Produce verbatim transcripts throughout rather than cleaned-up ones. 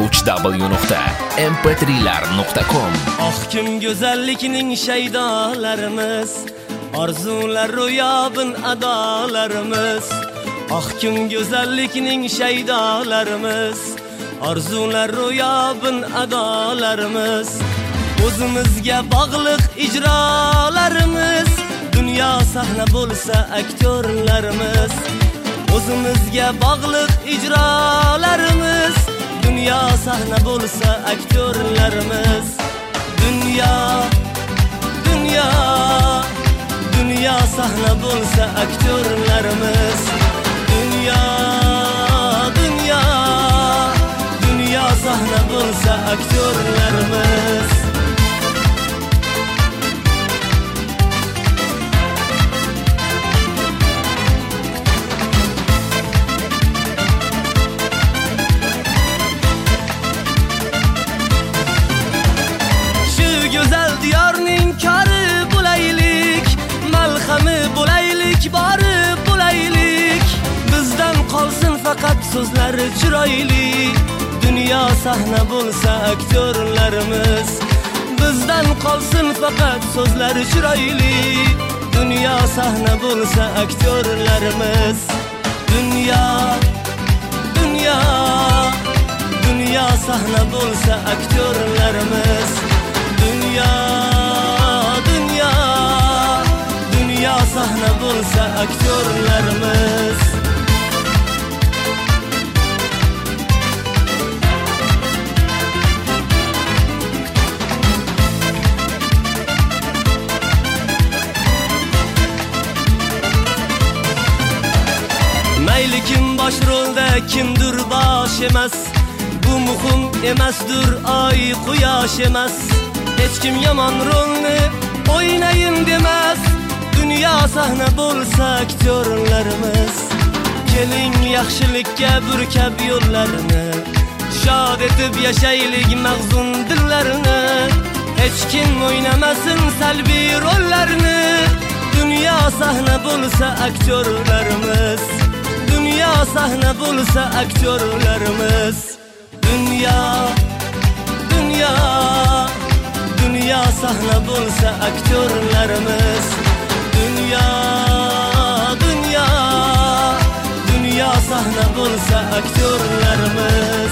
uch w nuqta m p three lar nuqta com. Oh kim go'zallikning shaydolarimiz, orzular ro'yobin adolarimiz. Oh kim go'zallikning shaydolarimiz, orzular ro'yobin adolarimiz. O'zimizga bog'liq ijrolarimiz, dunyo sahna bo'lsa aktyorlarimiz. O'zimizga bog'liq ijrolarimiz, dunyo sahna bo'lsa aktyorlarimiz. Dunyo, dunyo, dunyo sahna bo'lsa aktyorlarimiz. Dunyo, dunyo, dunyo sahna bo'lsa aktyorlarimiz. Go'zal diyorning kori bo'laylik, malhami bo'laylik, bori bo'laylik. Bizdan qolsin faqat so'zlari chiroyli, dunyo sahna bo'lsa aktyorlarimiz. Bizdan qolsin faqat so'zlari chiroyli, dunyo sahna bo'lsa aktyorlarimiz. Dunyo, dunyo, dunyo sahna bo'lsa aktyorlarimiz. Dünya, dünya, dünya sahne bulsa aktörlerimiz. Mayli kim bosh rolda, kimdir bosh emas. Bu muhim emasdir, ay quyosh emas. Hech kim yomon rolni o'ynayin demas. Dunyo sahna bo'lsa aktyorlarimiz. Keling yaxshilikka burkab yo'llarini, shod etib yashaylik mahzun dillarini. Hech kim o'ynamasin salbiy rollarni. Dunyo sahna bo'lsa aktyorlarimiz. Dunyo sahna bo'lsa aktyorlarimiz. Dunyo, dunyo, dunyo sahna bo'lsa aktyorlarimiz. Dunyo, dunyo, dunyo sahna bo'lsa aktyorlarimiz.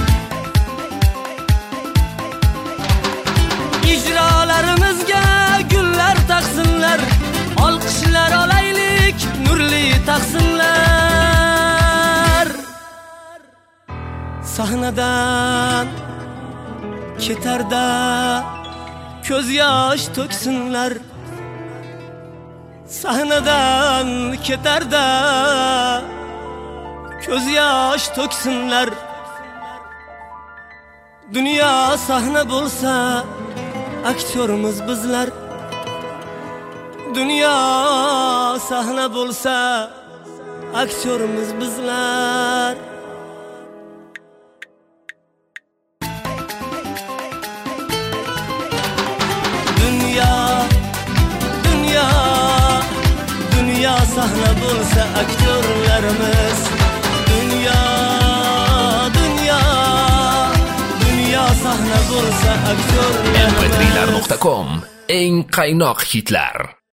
Ijrolarimizga gullar taqsinlar, olqishlar olaylik, nurli taqsinlar. Sahnadan ketarda ko'z yosh to'ksinlar. Sahnadan ketarda ko'z yosh to'ksinlar. Dunyo sahna bo'lsa aktyorimiz bizlar. Dunyo sahna bo'lsa aktyorimiz bizlar. Dünya, dünya, dünya sahna bo'lsa aktyorlarimiz. Dünya, dünya, dünya sahna bo'lsa aktyorlarimiz. m p three lar nuqta com eng qaynoq hitlar.